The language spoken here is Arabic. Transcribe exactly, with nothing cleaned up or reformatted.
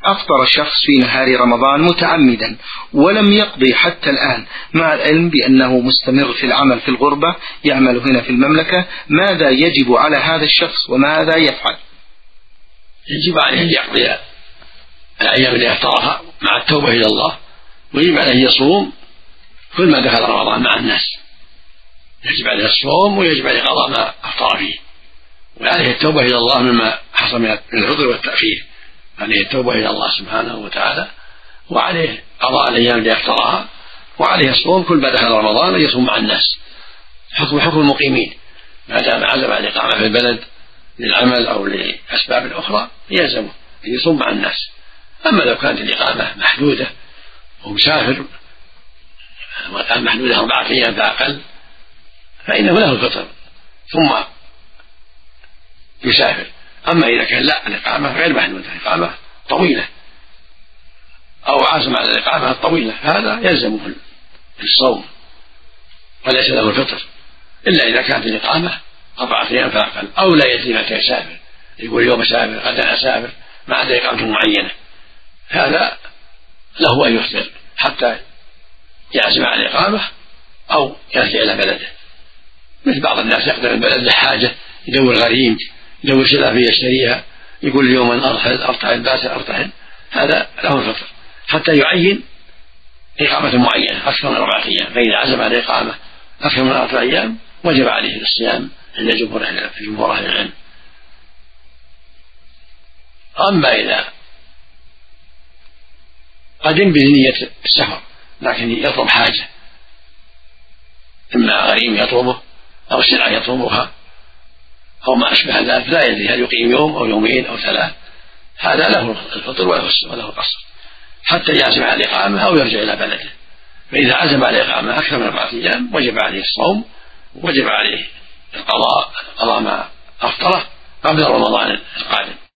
أفطر شخص في نهار رمضان متعمدا ولم يقضي حتى الآن مع العلم بأنه مستمر في العمل في الغربة يعمل هنا في المملكة، ماذا يجب على هذا الشخص وماذا يفعل؟ يجب عليه أن يقضي الأيام التي أفطرها مع التوبة إلى الله، ويجب عليه يصوم كل ما دخل رمضان مع الناس، يجب عليه الصوم ويجب عليه قضاء ما أفطر فيه، وعليه التوبة إلى الله مما حصل من العذر والتأخير، عليه التوبة إلى الله سبحانه وتعالى، وعليه قضاء الأيام التي أفطرها، وعليه الصوم كل ما دخل رمضان أن يصوم مع الناس، حكم حكم المقيمين ما دام عزم على الإقامة في البلد للعمل أو لأسباب أخرى يلزمه أن يصوم مع الناس. أما لو كانت الإقامة محدودة ومسافر والآن محدودة أربعة أيام فأقل فإنه له الفطر ثم يسافر. أما إذا كان لا الإقامة غير محدودة، الإقامة طويلة أو عازم على الإقامة الطويلة هذا يلزمه في الصوم وليس له الفطر، إلا إذا كانت الإقامة أربعة أيام فأقل أو لا يدري متى يسافر، يقول اليوم أسافر غدا أسافر ما عدا إقامة معينة، هذا له أن يفطر حتى يعزم على الإقامة أو يرجع إلى بلده. مثل بعض الناس يقدر البلد لحاجة يدور غريم يدور سلعة يشتريها يقول اليوم أن أرحل أرتحل باسل أرتحل، هذا له الفطر حتى يعين إقامة معينة أكثر من أربعة أيام، فإذا عزم على إقامة أكثر من أربعة أيام وجب عليه الصيام عند جمهور أهل العلم. أما إذا قدم بنية السفر لكن يطلب حاجة إما غريم يطلبه أو سلعة يطلبها أو ما أشبه ذلك لا يدري هل يقيم يوم أو يومين أو ثلاث، هذا له الفطر وله القصر حتى يعزم على الإقامة أو يرجع إلى بلده. فإذا عزم على الإقامة أكثر من أربعة أيام وجب عليه الصوم وجب عليه القضاء قضاء ما أفطره قبل رمضان